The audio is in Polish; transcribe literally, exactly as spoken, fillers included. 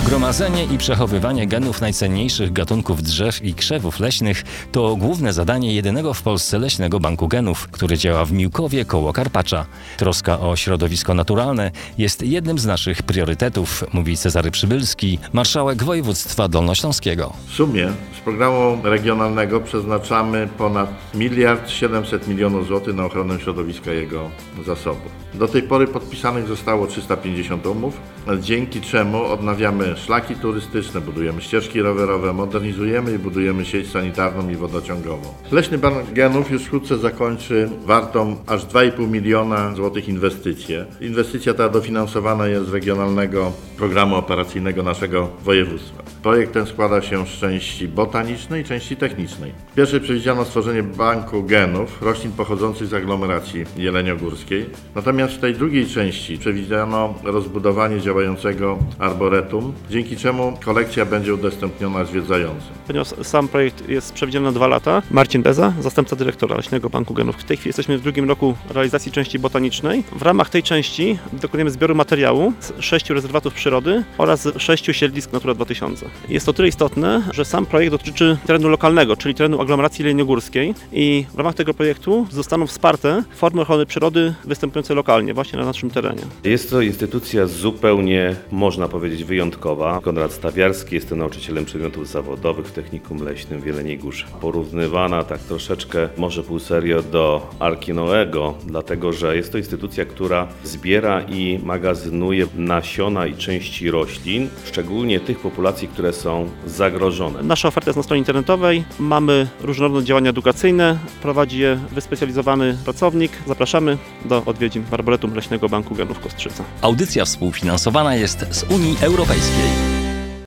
Gromadzenie i przechowywanie genów najcenniejszych gatunków drzew i krzewów leśnych to główne zadanie jedynego w Polsce Leśnego Banku Genów, który działa w Miłkowie koło Karpacza. Troska o środowisko naturalne jest jednym z naszych priorytetów, mówi Cezary Przybylski, marszałek województwa dolnośląskiego. W sumie z programu regionalnego przeznaczamy ponad miliard siedemset milionów złotych na ochronę środowiska i jego zasobów. Do tej pory podpisanych zostało trzysta pięćdziesiąt umów, dzięki czemu odnawiamy szlaki turystyczne, budujemy ścieżki rowerowe, modernizujemy i budujemy sieć sanitarną i wodociągową. Leśny Bank Genów już wkrótce zakończy wartą aż dwa i pół miliona złotych inwestycję. Inwestycja ta dofinansowana jest z regionalnego programu operacyjnego naszego województwa. Projekt ten składa się z części botanicznej i części technicznej. W pierwszej przewidziano stworzenie banku genów roślin pochodzących z aglomeracji jeleniogórskiej. Natomiast w tej drugiej części przewidziano rozbudowanie działającego arboretum, dzięki czemu kolekcja będzie udostępniona zwiedzającym. Ponieważ sam projekt jest przewidziany na dwa lata, Marcin Beza, zastępca dyrektora Leśnego Banku Genów. W tej chwili jesteśmy w drugim roku realizacji części botanicznej. W ramach tej części dokonujemy zbioru materiału z sześciu rezerwatów przyrody oraz sześciu siedlisk Natura dwa tysiące. Jest to tyle istotne, że sam projekt dotyczy terenu lokalnego, czyli terenu aglomeracji jeleniogórskiej i w ramach tego projektu zostaną wsparte formy ochrony przyrody występujące lokalnie, właśnie na naszym terenie. Jest to instytucja zupełnie, można powiedzieć, wyjątkowa. Konrad Stawiarski jest to nauczycielem przedmiotów zawodowych w Technikum Leśnym w Jeleniej Górze. Porównywana tak troszeczkę, może pół serio, do Arki Noego, dlatego że jest to instytucja, która zbiera i magazynuje nasiona i części roślin, szczególnie tych populacji, które są zagrożone. Nasza oferta jest na stronie internetowej, mamy różnorodne działania edukacyjne, prowadzi je wyspecjalizowany pracownik. Zapraszamy do odwiedzin w Arboretum Leśnego Banku Genów Kostrzyca. Audycja współfinansowana jest z Unii Europejskiej.